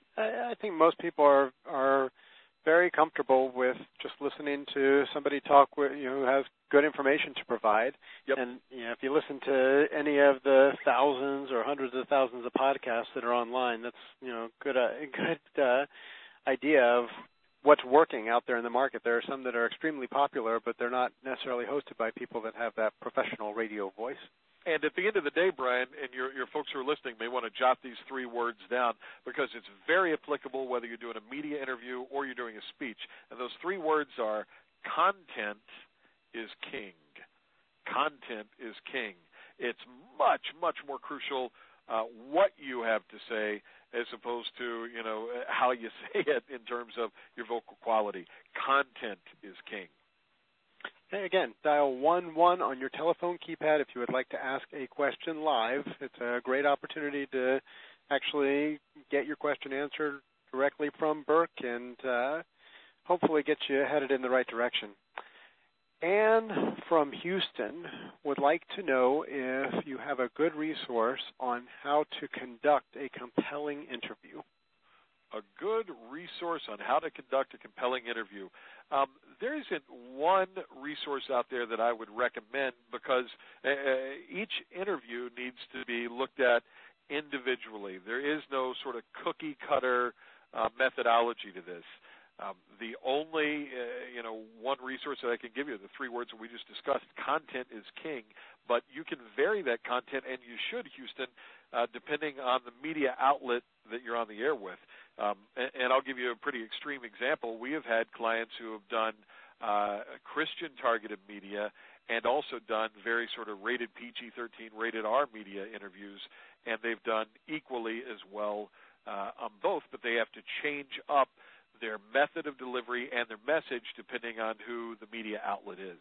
I think most people are are very comfortable with just listening to somebody talk with, you know, who has good information to provide. Yep. And you know, if you listen to any of the thousands or hundreds of thousands of podcasts that are online, that's you know good uh, good uh, idea of what's working out there in the market. There are some that are extremely popular, but they're not necessarily hosted by people that have that professional radio voice. And at the end of the day, Brian, and your, your folks who are listening may want to jot these three words down because it's very applicable whether you're doing a media interview or you're doing a speech. And those three words are content is king. Content is king. It's much, much more crucial uh, what you have to say as opposed to, you know, how you say it in terms of your vocal quality. Content is king. Hey, again, dial one one on your telephone keypad if you would like to ask a question live. It's a great opportunity to actually get your question answered directly from Burke and uh, hopefully get you headed in the right direction. Anne from Houston would like to know if you have a good resource on how to conduct a compelling interview. A good resource on how to conduct a compelling interview. Um, there isn't one resource out there that I would recommend because uh, each interview needs to be looked at individually. There is no sort of cookie-cutter uh, methodology to this. Um, the only, uh, you know, one resource that I can give you, the three words that we just discussed, content is king, but you can vary that content, and you should, Houston, uh, depending on the media outlet that you're on the air with. Um, and, and I'll give you a pretty extreme example. We have had clients who have done uh, Christian-targeted media and also done very sort of rated P G thirteen, rated R media interviews, and they've done equally as well uh, on both, but they have to change up their method of delivery and their message depending on who the media outlet is.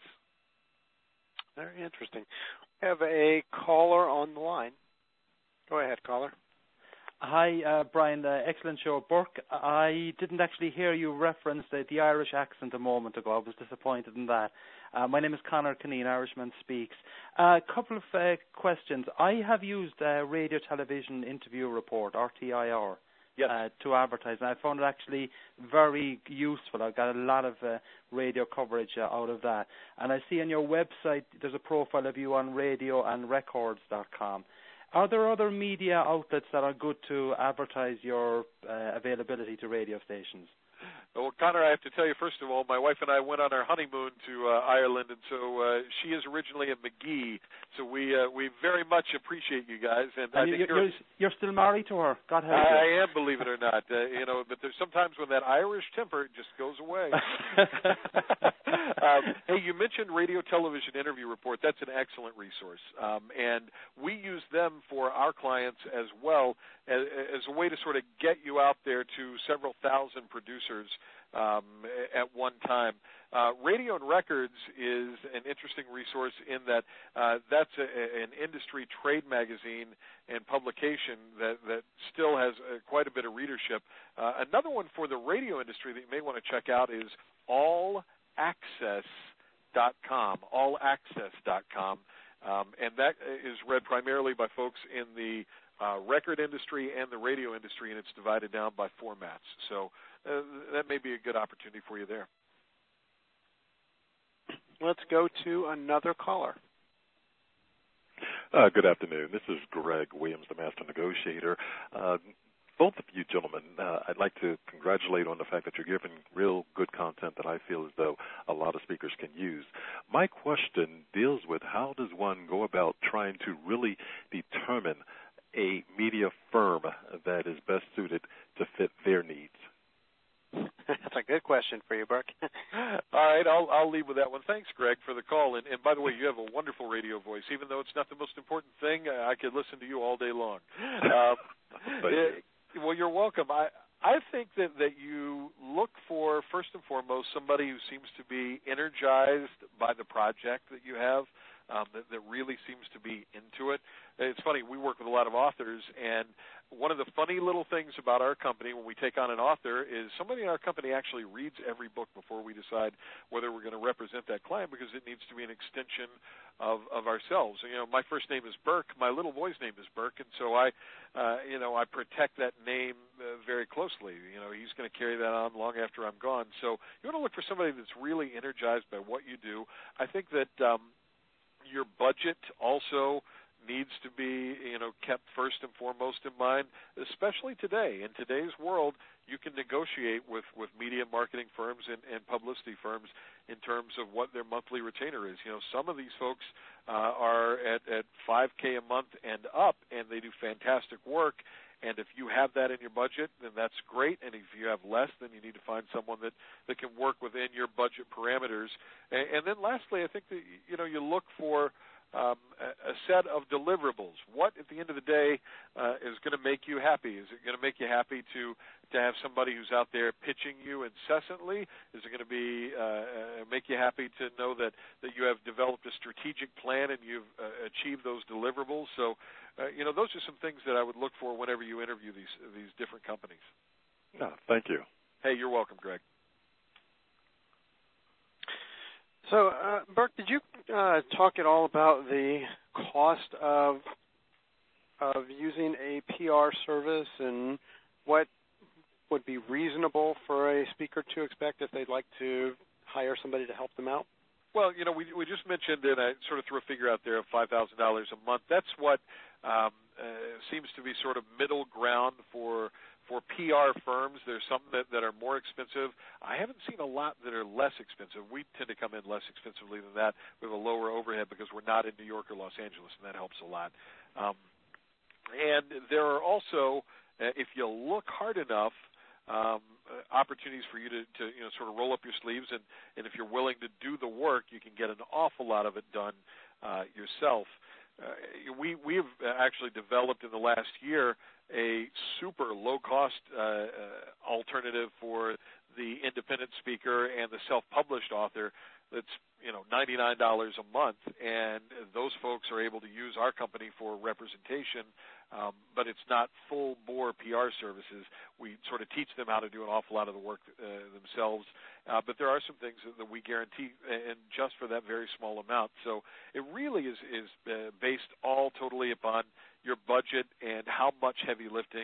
Very interesting. We have a caller on the line. Go ahead, caller. Hi, uh, Brian. Uh, excellent show. Burke, I didn't actually hear you reference uh, the Irish accent a moment ago. I was disappointed in that. Uh, my name is Conor Kineen, Irishman Speaks. A uh, couple of uh, questions. I have used uh, Radio Television Interview Report, R T I R, yes. uh, to advertise. And I found it actually very useful. I got a lot of uh, radio coverage uh, out of that. And I see on your website there's a profile of you on radio and records dot com. Are there other media outlets that are good to advertise your uh, availability to radio stations? Well, Connor, I have to tell you, first of all, my wife and I went on our honeymoon to uh, Ireland, and so uh, she is originally a McGee, so we uh, we very much appreciate you guys. And, and I you, think you're, you're, you're still married to her. God help you. I am, believe it or not. Uh, you know, but there's sometimes when that Irish temper just goes away. um, hey, you mentioned Radio Television Interview Report. That's an excellent resource, um, and we use them for our clients as well as, as a way to sort of get you out there to several thousand producers um, at one time. Uh, Radio and Records is an interesting resource in that uh, that's a, an industry trade magazine and publication that, that still has uh, quite a bit of readership. Uh, another one for the radio industry that you may want to check out is all access dot com, all access dot com, um, and that is read primarily by folks in the uh, record industry and the radio industry, and it's divided down by formats. So uh, that may be a good opportunity for you there. Let's go to another caller. Uh, good afternoon. This is Greg Williams, the Master Negotiator. Uh, both of you gentlemen, uh, I'd like to congratulate on the fact that you're giving real good content that I feel as though a lot of speakers can use. My question deals with how does one go about trying to really determine a media firm that is best suited to fit their needs? That's a good question for you, Burke. All right, I'll I'll leave with that one. Thanks, Greg, for the call. And, and by the way, you have a wonderful radio voice. Even though it's not the most important thing, I could listen to you all day long. Um, it, well, you're welcome. I I think that, that you look for, first and foremost, somebody who seems to be energized by the project that you have, um, that, that really seems to be into it. It's funny, we work with a lot of authors, and one of the funny little things about our company when we take on an author is somebody in our company actually reads every book before we decide whether we're going to represent that client, because it needs to be an extension of, of ourselves. You know, my first name is Burke. My little boy's name is Burke, and so I, uh, you know, I protect that name uh, very closely. You know, he's going to carry that on long after I'm gone. So you want to look for somebody that's really energized by what you do. I think that um, your budget also needs to be, you know, kept first and foremost in mind, especially today. In today's world, you can negotiate with, with media marketing firms and, and publicity firms in terms of what their monthly retainer is. You know, some of these folks uh, are at, at five K a month and up, and they do fantastic work. And if you have that in your budget, then that's great. And if you have less, then you need to find someone that, that can work within your budget parameters. And, and then lastly, I think that, you know, you look for Um, a, a set of deliverables. What, at the end of the day, uh, is going to make you happy? Is it going to make you happy to, to have somebody who's out there pitching you incessantly? Is it going to be uh, make you happy to know that, that you have developed a strategic plan and you've uh, achieved those deliverables? So, uh, you know, those are some things that I would look for whenever you interview these these different companies. No, thank you. Hey, you're welcome, Greg. So, uh, Burke, did you uh, talk at all about the cost of of using a P R service and what would be reasonable for a speaker to expect if they'd like to hire somebody to help them out? Well, you know, we we just mentioned, and I sort of threw a figure out there of five thousand dollars a month. That's what um, uh, seems to be sort of middle ground for for P R firms. There's some that, that are more expensive. I haven't seen a lot that are less expensive. We tend to come in less expensively than that with a lower overhead because we're not in New York or Los Angeles, and that helps a lot. Um, and there are also, uh, if you look hard enough, um, uh, opportunities for you to, to you know sort of roll up your sleeves, and, and if you're willing to do the work, you can get an awful lot of it done uh, yourself. Uh, we we have actually developed in the last year a super low-cost uh, uh, alternative for the independent speaker and the self-published author that's, you know, ninety-nine dollars a month, and those folks are able to use our company for representation, um, but it's not full-bore P R services. We sort of teach them how to do an awful lot of the work uh, themselves, uh, but there are some things that, that we guarantee, and just for that very small amount. So it really is, is uh, based all totally upon your budget and how much heavy lifting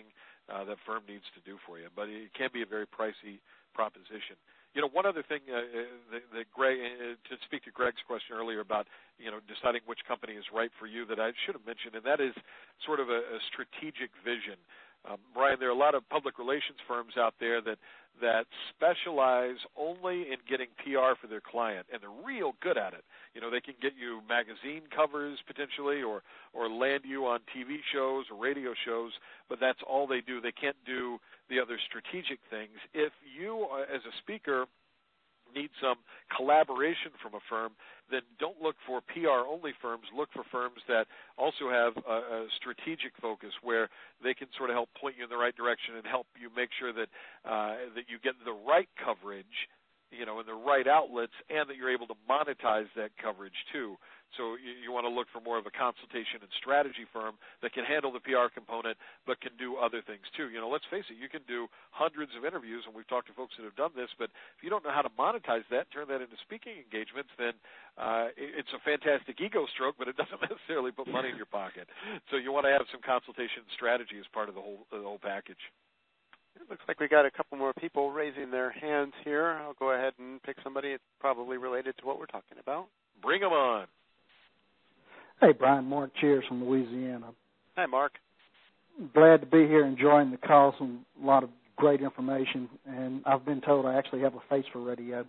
uh, that firm needs to do for you. But it can be a very pricey proposition. You know, one other thing uh, that, that Greg, uh, to speak to Greg's question earlier about, you know, deciding which company is right for you that I should have mentioned, and that is sort of a, a strategic vision. Um, Brian, there are a lot of public relations firms out there that that specialize only in getting P R for their client, and they're real good at it. You know, they can get you magazine covers potentially, or or land you on T V shows or radio shows, but that's all they do. They can't do the other strategic things. If you, as a speaker, need some collaboration from a firm, then don't look for P R-only firms. Look for firms that also have a, a strategic focus where they can sort of help point you in the right direction and help you make sure that uh, that you get the right coverage, you know, in the right outlets, and that you're able to monetize that coverage too. So you, you want to look for more of a consultation and strategy firm that can handle the P R component but can do other things too. You know, let's face it, you can do hundreds of interviews, and we've talked to folks that have done this, but if you don't know how to monetize that, turn that into speaking engagements, then uh, it's a fantastic ego stroke, but it doesn't necessarily put money in your pocket. So you want to have some consultation and strategy as part of the whole, the whole package. It looks like we got a couple more people raising their hands here. I'll go ahead and pick somebody. It's probably related to what we're talking about. Bring them on. Hey, Brian, Mark Cheers from Louisiana. Hi, Mark. Glad to be here, enjoying the call, some a lot of great information, and I've been told I actually have a face for radio.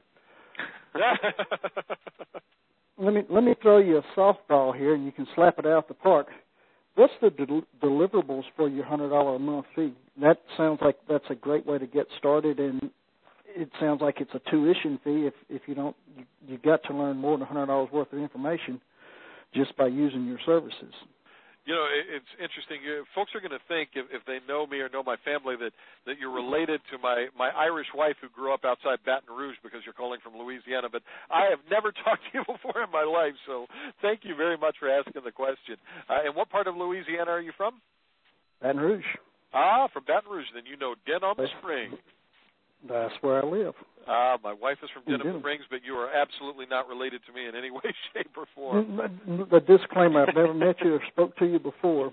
let me let me throw you a softball here, and you can slap it out the park. What's the del- deliverables for your one hundred dollars a month fee? That sounds like that's a great way to get started, and it sounds like it's a tuition fee. If if you don't, you, you got to learn more than one hundred dollars worth of information just by using your services. You know, it's interesting. Folks are going to think, if, if they know me or know my family, that, that you're related to my, my Irish wife who grew up outside Baton Rouge because you're calling from Louisiana. But I have never talked to you before in my life, so thank you very much for asking the question. Uh, and what part of Louisiana are you from? Baton Rouge. Ah, from Baton Rouge. Then you know Denham Springs. That's where I live. Ah, my wife is from Denham Denham. Springs, but you are absolutely not related to me in any way, shape, or form. The disclaimer, I've never met you or spoke to you before.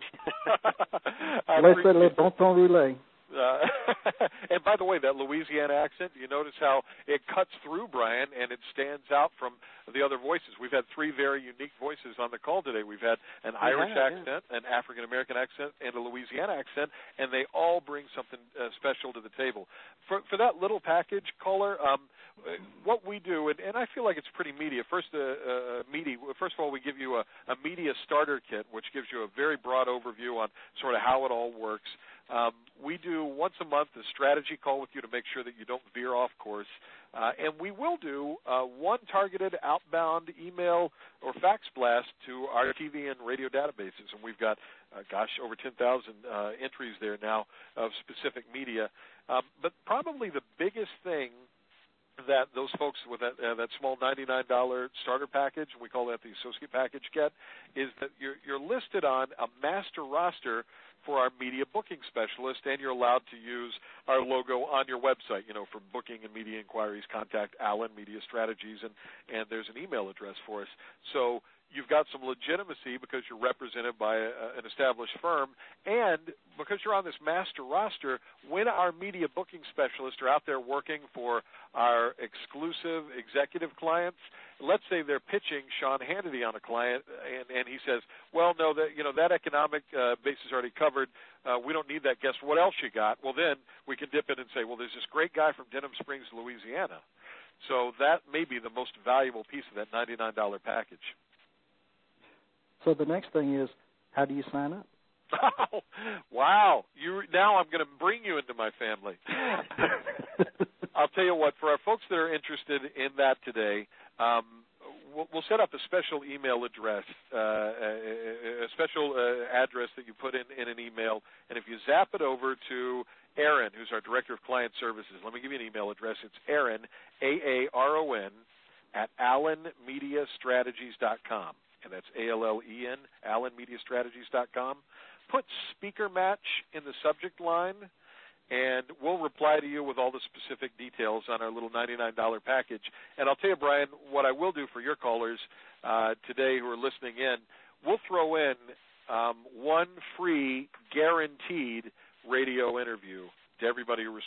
Laissez-les bon temps rouler. Uh, and by the way, that Louisiana accent, you notice how it cuts through, Brian, and it stands out from the other voices. We've had three very unique voices on the call today. We've had an yeah, Irish yeah. accent, an African-American accent, and a Louisiana accent, and they all bring something uh, special to the table. For, for that little package, caller, um, what we do, and, and I feel like it's pretty media. First, uh, uh, media. First of all, we give you a, a media starter kit, which gives you a very broad overview on sort of how it all works. Um, we do once a month a strategy call with you to make sure that you don't veer off course. Uh, and we will do uh, one targeted outbound email or fax blast to our T V and radio databases. And we've got, uh, gosh, over ten thousand uh, entries there now of specific media. Um, but probably the biggest thing that those folks with that, uh, that small ninety-nine dollars starter package, and we call that the associate package, get, is that you're, you're listed on a master roster for our media booking specialist, and you're allowed to use our logo on your website. You know, for booking and media inquiries, contact Allen Media Strategies, and, and there's an email address for us. So you've got some legitimacy because you're represented by a, an established firm, and because you're on this master roster, when our media booking specialists are out there working for our exclusive executive clients, let's say they're pitching Sean Hannity on a client, and, and he says, well, no, that, you know, that economic uh, base is already covered. Uh, we don't need that guest. What else you got? Well, then we can dip in and say, well, there's this great guy from Denham Springs, Louisiana. So that may be the most valuable piece of that ninety-nine dollars package. So the next thing is, how do you sign up? Oh, wow. You, now I'm going to bring you into my family. I'll tell you what, for our folks that are interested in that today, um, we'll, we'll set up a special email address, uh, a, a special uh, address that you put in, in an email, and if you zap it over to Aaron, who's our Director of Client Services, let me give you an email address. It's Aaron, A A R O N, at allen media strategies dot com. And that's A L L E N, allen media strategies dot com. Put speaker match in the subject line, and we'll reply to you with all the specific details on our little ninety-nine dollars package. And I'll tell you, Brian, what I will do for your callers uh, today who are listening in, we'll throw in um, one free guaranteed radio interview.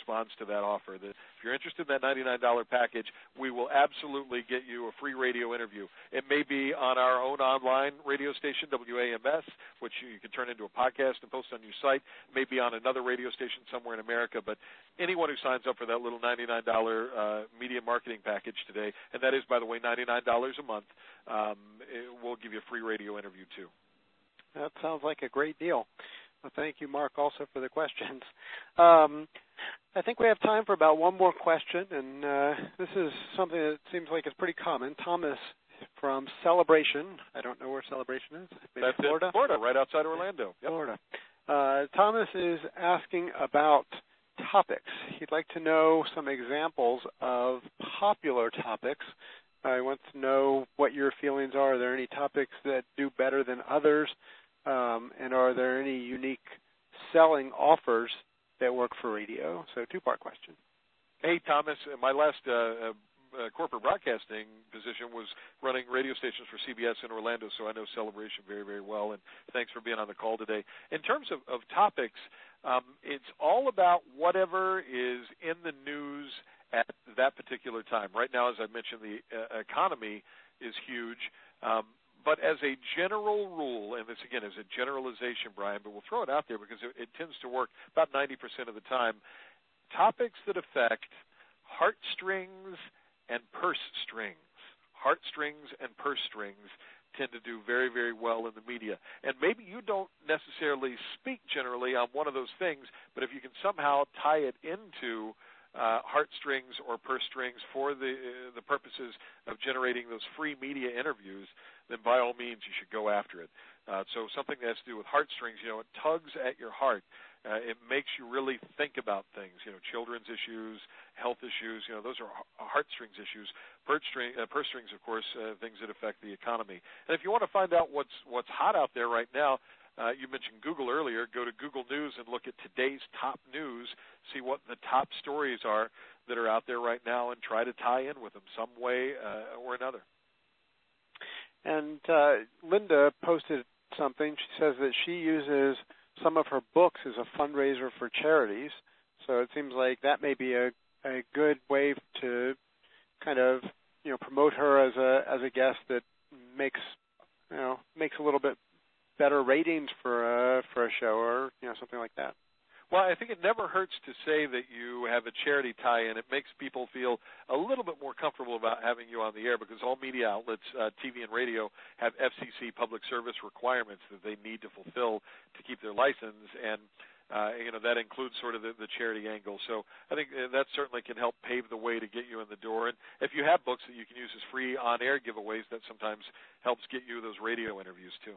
responds to that offer. That if you're interested in that ninety-nine dollars package, we will absolutely get you a free radio interview. It may be on our own online radio station, W A M S, which you can turn into a podcast and post on your site. It may be on another radio station somewhere in America, but anyone who signs up for that little ninety-nine dollars uh, media marketing package today, and that is, by the way, ninety-nine dollars a month, um, we'll give you a free radio interview too. That sounds like a great deal. Well, thank you, Mark, also for the questions. Um, I think we have time for about one more question, and uh, this is something that seems like it's pretty common. Thomas from Celebration. I don't know where Celebration is. Maybe That's Florida? in Florida, right outside Orlando. Yep. Florida. Uh, Thomas is asking about topics. He'd like to know some examples of popular topics. Uh, he wants to know what your feelings are. Are there any topics that do better than others? Um, and are there any unique selling offers that work for radio? So two-part question. Hey, Thomas, my last uh, uh, corporate broadcasting position was running radio stations for C B S in Orlando, so I know Celebration very, very well, and thanks for being on the call today. In terms of, of topics, um, it's all about whatever is in the news at that particular time. Right now, as I mentioned, the uh, economy is huge. Um, But as a general rule, and this again is a generalization, Brian, but we'll throw it out there because it, it tends to work about ninety percent of the time, topics that affect heartstrings and purse strings. Heartstrings and purse strings tend to do very, very well in the media. And maybe you don't necessarily speak generally on one of those things, but if you can somehow tie it into Uh, heartstrings or purse strings for the uh, the purposes of generating those free media interviews, then by all means you should go after it. Uh, so something that has to do with heartstrings, you know, it tugs at your heart. Uh, it makes you really think about things, you know, children's issues, health issues, you know, those are heartstrings issues. Purse, string, uh, purse strings, of course, uh, things that affect the economy. And if you want to find out what's what's hot out there right now, Uh, you mentioned Google earlier. Go to Google News and look at today's top news, see what the top stories are that are out there right now, and try to tie in with them some way uh, or another. And uh, Linda posted something. She says that she uses some of her books as a fundraiser for charities. So it seems like that may be a, a good way to kind of, you know, promote her as a as a guest that makes, you know, makes a little bit better ratings for a, for a show or, you know, something like that. Well, I think it never hurts to say that you have a charity tie-in. It makes people feel a little bit more comfortable about having you on the air because all media outlets, uh, T V and radio, have F C C public service requirements that they need to fulfill to keep their license, and uh, you know that includes sort of the, the charity angle. So I think that certainly can help pave the way to get you in the door. And if you have books that you can use as free on-air giveaways, that sometimes helps get you those radio interviews too.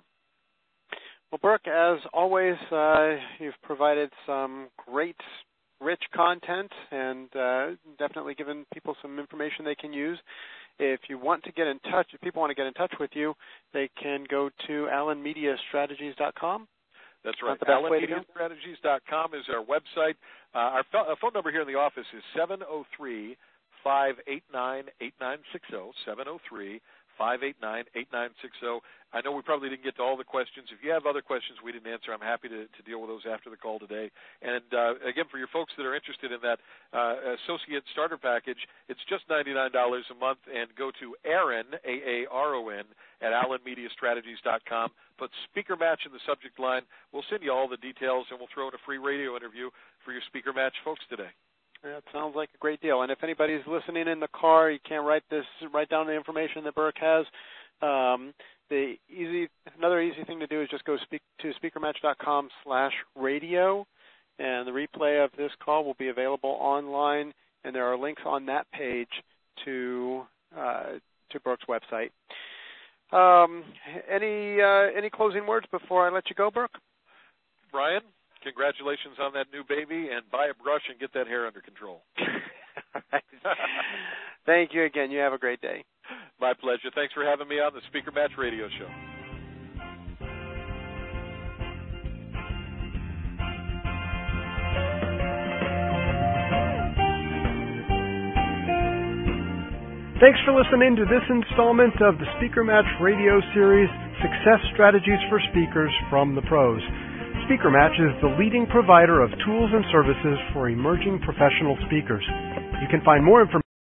Well, Burke, as always, uh, you've provided some great, rich content and uh, definitely given people some information they can use. If you want to get in touch, if people want to get in touch with you, they can go to allen media strategies dot com. That's right. allen media strategies dot com is our website. Uh, our, ph- our phone number here in the office is seven oh three, five eight nine, eight nine six oh, seven oh three, five eight nine, eight nine six oh. I know we probably didn't get to all the questions. If you have other questions we didn't answer, I'm happy to, to deal with those after the call today. And, uh, again, for your folks that are interested in that uh, associate starter package, it's just ninety-nine dollars a month. And go to Aaron, A A R O N, at allen media strategies dot com. Put Speaker Match in the subject line. We'll send you all the details, and we'll throw in a free radio interview for your Speaker Match folks today. That sounds like a great deal. And if anybody's listening in the car, you can't write this, write down the information that Burke has. Um, the easy, another easy thing to do is just go speak to speakermatch dot com slash radio, and the replay of this call will be available online. And there are links on that page to uh, to Burke's website. Um, any uh, any closing words before I let you go, Burke? Brian, congratulations on that new baby, and buy a brush and get that hair under control. Thank you again. You have a great day. My pleasure. Thanks for having me on the Speaker Match Radio Show. Thanks for listening to this installment of the Speaker Match Radio Series, Success Strategies for Speakers from the Pros. Speaker Match is the leading provider of tools and services for emerging professional speakers. You can find more information